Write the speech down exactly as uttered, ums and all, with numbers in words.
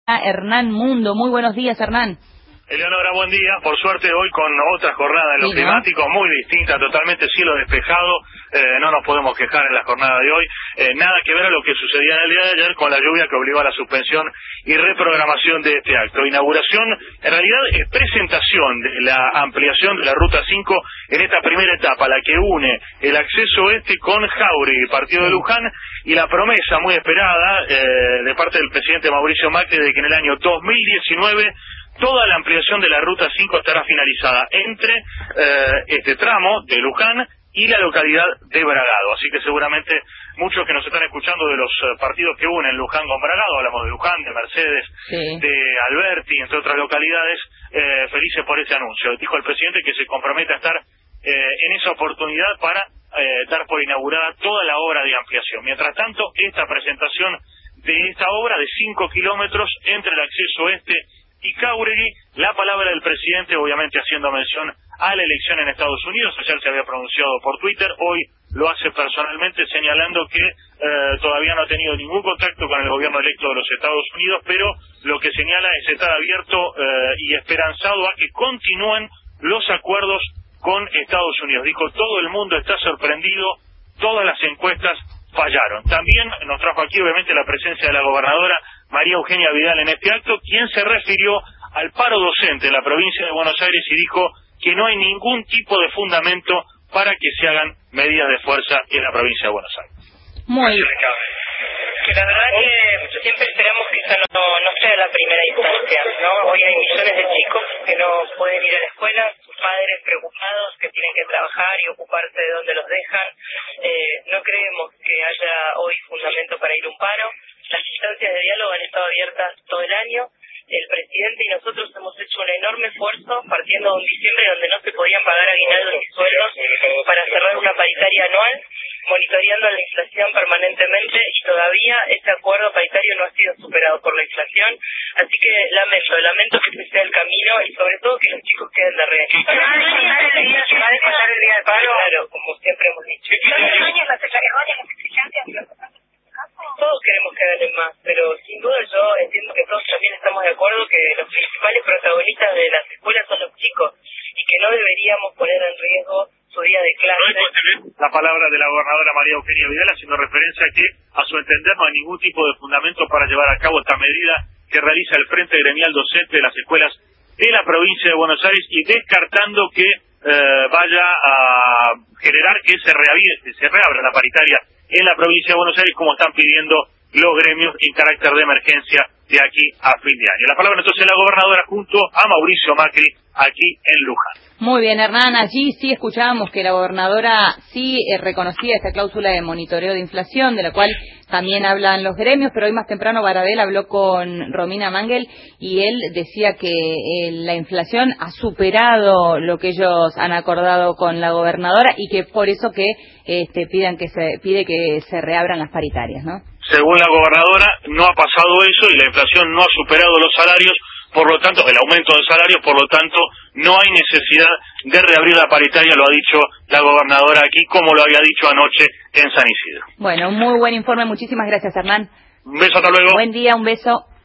Hernán Mundo. Muy buenos días, Hernán. Eleonora, buen día. Por suerte hoy con otra jornada en lo sí, climático, ¿no? muy distinta, totalmente cielo despejado. Eh, no nos podemos quejar en la jornada de hoy. Eh, nada que ver a lo que sucedía en el día de ayer con la lluvia que obligó a la suspensión y reprogramación de este acto. Inauguración, en realidad es presentación de la ampliación de la Ruta cinco en esta primera etapa, la que une el acceso oeste con Jáuregui, partido de Luján, y la promesa muy esperada eh, de parte del presidente Mauricio Macri de que en el año dos mil diecinueve toda la ampliación de la Ruta cinco estará finalizada entre eh, este tramo de Luján y la localidad de Bragado. Así que seguramente muchos que nos están escuchando de los uh, partidos que unen Luján con Bragado, hablamos de Luján, de Mercedes, sí. de Alberti, entre otras localidades, eh, felices por ese anuncio. Dijo el presidente que se compromete a estar eh, en esa oportunidad para eh, dar por inaugurada toda la obra de ampliación. Mientras tanto, esta presentación de esta obra de cinco kilómetros entre el acceso este y Jáuregui, la palabra del presidente, obviamente haciendo mención a la elección en Estados Unidos. Ayer se había pronunciado por Twitter, hoy lo hace personalmente, señalando que eh, todavía no ha tenido ningún contacto con el gobierno electo de los Estados Unidos, pero lo que señala es estar abierto eh, y esperanzado a que continúen los acuerdos con Estados Unidos. Dijo, todo el mundo está sorprendido, todas las encuestas fallaron. También nos trajo aquí, obviamente, la presencia de la gobernadora María Eugenia Vidal en este acto, quien se refirió al paro docente en la provincia de Buenos Aires y dijo que no hay ningún tipo de fundamento para que se hagan medidas de fuerza en la provincia de Buenos Aires. Muy bien. Que la verdad que siempre esperamos que esa no, no sea la primera instancia, ¿no? Hoy hay millones de chicos que no pueden ir a la escuela, sus padres preocupados que tienen que trabajar y ocuparse de donde los dejan. Eh, no creemos que haya hoy fundamento para ir a un paro. Las instancias de diálogo han estado abiertas todo el año. El presidente y nosotros hemos hecho un enorme esfuerzo partiendo de un diciembre donde no se podían pagar aguinaldos y sueldos para cerrar una paritaria anual, monitoreando la inflación permanentemente, y todavía este acuerdo paritario no ha sido superado por la inflación. Así que lamento, lamento que este sea el camino y sobre todo que los chicos queden de rehenes. ¿Va a descontar el día de paro? Claro, como siempre hemos dicho. ¿Los sueños, las exigencias, las exigencias? Todos queremos que ganen más, pero sin duda yo entiendo que todos también estamos de acuerdo que los principales protagonistas de las escuelas son los chicos y que no deberíamos poner en riesgo su día de clase. La palabra de la gobernadora María Eugenia Vidal haciendo referencia a que, a su entender, no hay ningún tipo de fundamento para llevar a cabo esta medida que realiza el Frente Gremial Docente de las escuelas de la provincia de Buenos Aires, y descartando que eh, vaya a generar que se, reavive, se reabra la paritaria en la provincia de Buenos Aires, como están pidiendo los gremios en carácter de emergencia de aquí a fin de año. La palabra entonces de la gobernadora junto a Mauricio Macri aquí en Luján. Muy bien, Hernán, allí sí escuchábamos que la gobernadora sí eh, reconocía esta cláusula de monitoreo de inflación, de la cual también hablan los gremios, pero hoy más temprano Baradel habló con Romina Mangel y él decía que eh, la inflación ha superado lo que ellos han acordado con la gobernadora y que por eso que este, pidan que se pide que se reabran las paritarias, ¿no? Según la gobernadora, no ha pasado eso y la inflación no ha superado los salarios, por lo tanto, el aumento de salarios, por lo tanto, no hay necesidad de reabrir la paritaria, lo ha dicho la gobernadora aquí, como lo había dicho anoche en San Isidro. Bueno, un muy buen informe, muchísimas gracias, Hernán. Un beso, hasta luego. Buen día, un beso.